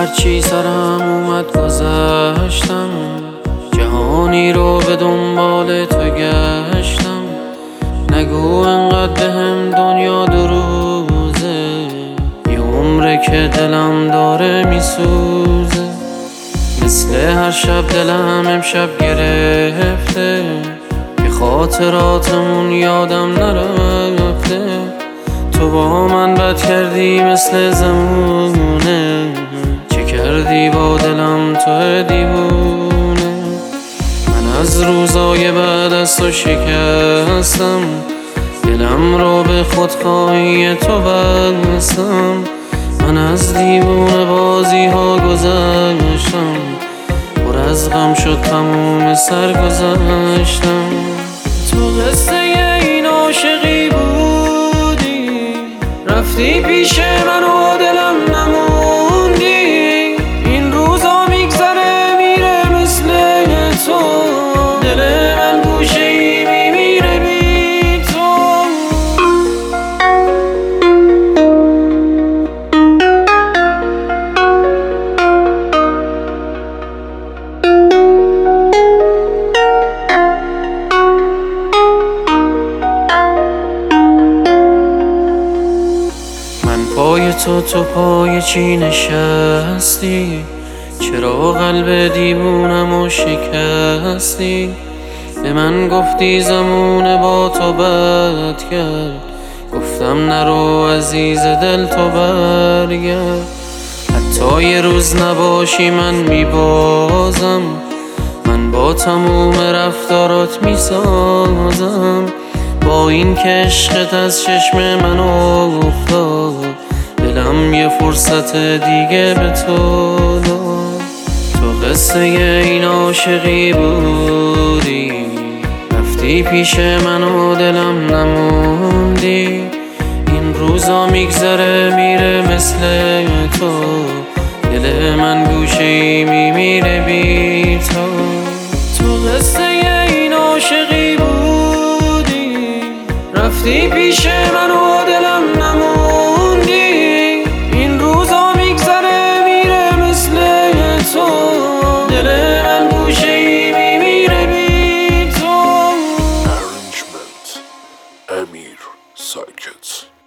هرچی سرم اومد گذشتم، جهانی رو به دنبال تو گشتم. نگو انقدر بهم دنیا دو روزه، یه عمره که دلم داره میسوزه. مثل هر شب دلم امشب گرفته، که خاطراتمون یادم نرفته. تو با من بد کردی مثل زمونه، چه کردی با دلم تو دیوونه. من از روزای بعد از تو شکستم، دلم رو به خودخواهی تو بستم. من از دیوونه بازی ها گذشتم، پر از غم شد تموم سرگذشتم. تو قصه این عاشقی بودی، رفتی پیش من و دلم نموندی. این روزا میگذره میره مثل تو، دل من گوشه ای میمیره بی تو. پای تو پای چی نشستی؟ چرا قلب دیوونمو شکستی؟ به من گفتی زمونه با تو بد کرد، گفتم نرو عزیز دل تو برگرد. حتی یه روز نباشی من میبازم، من با تموم رفتارات میسازم. با این که عشقت از چشم من افتاد، دلم یه فرصت دیگه به تو داد. تو قصه این عاشقی بودی، رفتی پیش من و دلم نموندی. این روزا میگذره میره مثل تو، دل من گوشه ای میمیره بی تو. تو قصه این عاشقی بودی، رفتی پیش من و دلم نموندی. این روزا میگذره میره مثل تو، دل من گوشه ای میمیره بی تو. Arrangement Emir Sakit.